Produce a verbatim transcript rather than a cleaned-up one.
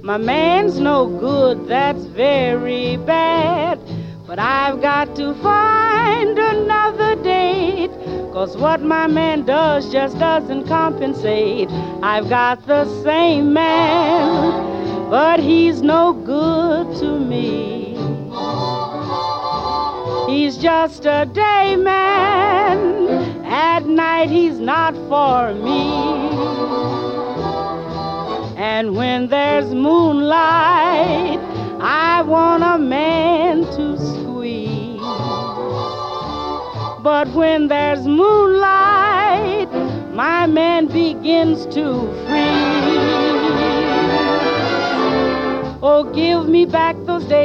My man's no good, that's very bad. But I've got to find another date, 'cause what my man does just doesn't compensate. I've got the same man, but he's no good to me. He's just a day man, at night he's not for me. And when there's moonlight, I want a man to squeeze. But when there's moonlight, my man begins to freeze. Oh, give me back those days